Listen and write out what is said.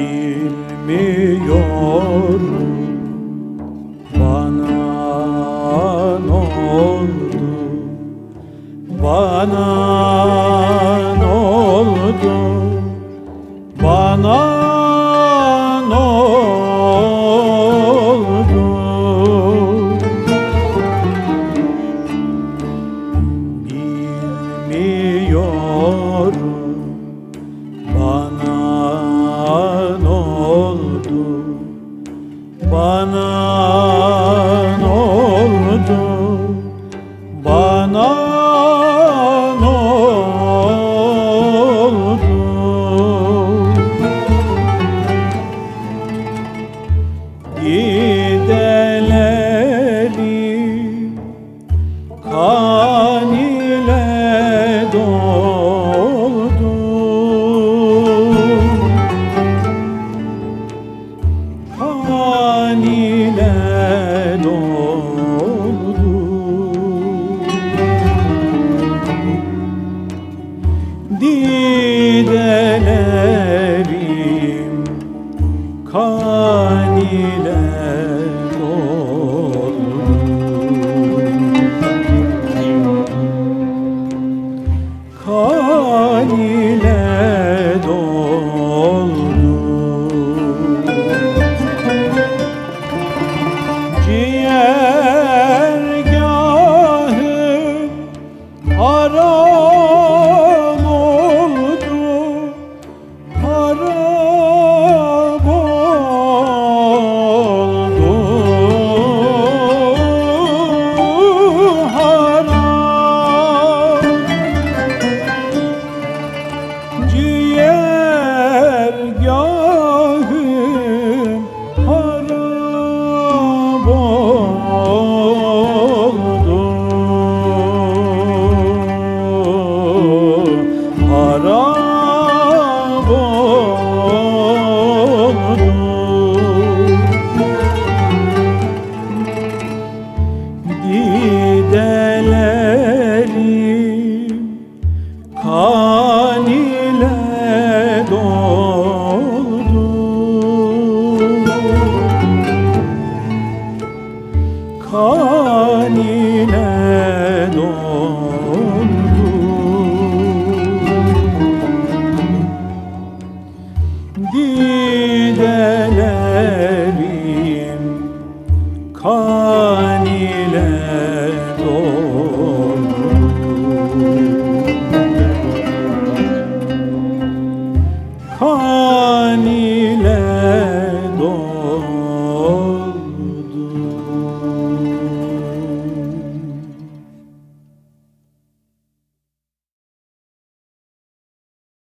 Bilmiyorum bana n'oldu, bana n'oldu, bana n'oldu. Bilmiyorum bana n'oldu, bana n'oldu, bana n'oldu. Gideleri kan ile doldu, kan ile doldu. Didelerim kan ile doldu, kan ile doldu. Ciğergahım haram oldu, haram oldu, haram. Ciğergahım harap oldu, harap oldu. Gidelerim kan ile doldu, kan ile doldu. Gidelerim kan ile doldu, kan